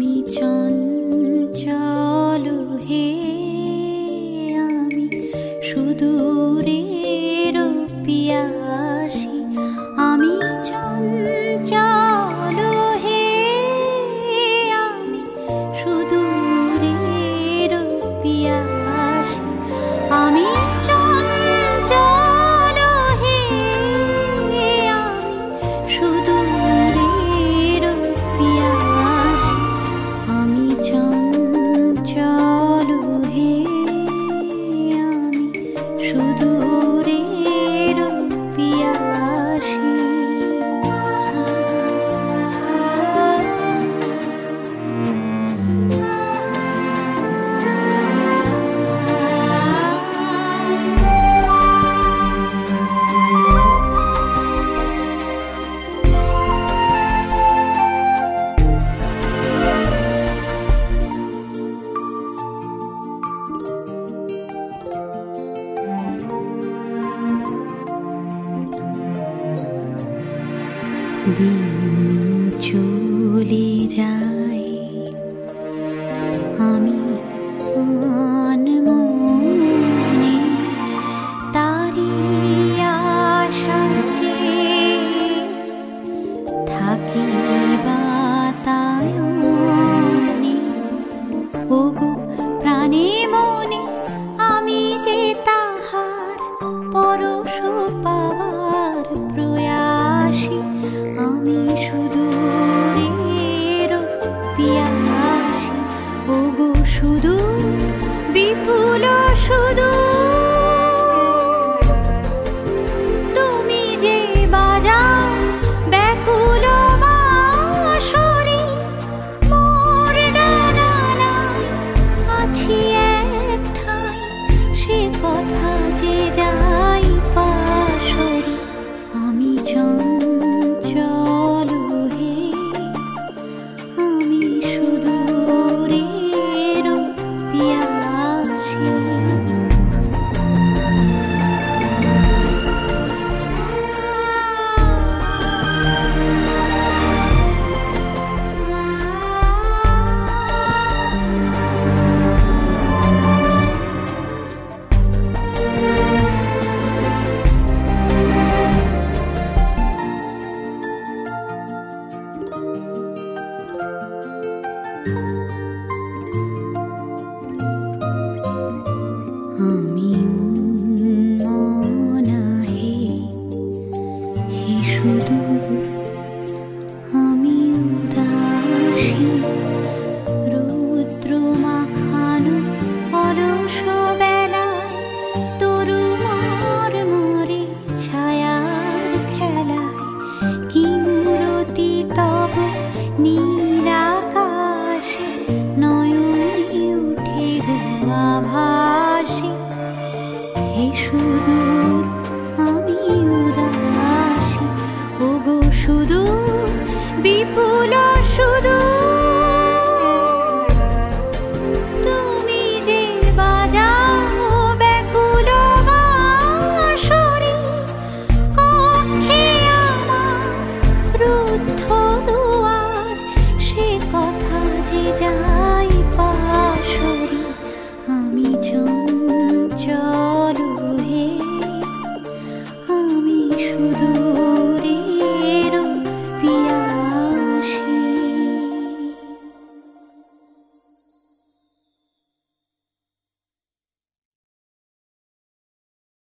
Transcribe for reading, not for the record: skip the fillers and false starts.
আমি চঞ্চল হে আমি সুদূরের পিয়াসী আমি চঞ্চল হে আমি সুদূরের পিয়াসী আমি চঞ্চল হে আমি সুদূরের পিয়াসী আমি চঞ্চল হে আমি সুদূরের পিয়াসী দিন চলে যায় আমি আনমনে তারি আশা চেয়ে থাকি বাতায়নে ওগো প্রাণে মনে আমি যে তাহার পরশ পাবার প্রয়াসী আমি সুদূরের পিয়াসী ওগো সুদূর বিপুল সুদূর তুমি যে বাজাও ব্যাকুল বাঁশরি মোর ডানায় আছি এক ঠাঁই সে কথা যে যাই পাশরি আমি চঞ্চল হে আমি সুদূরের পিয়াসী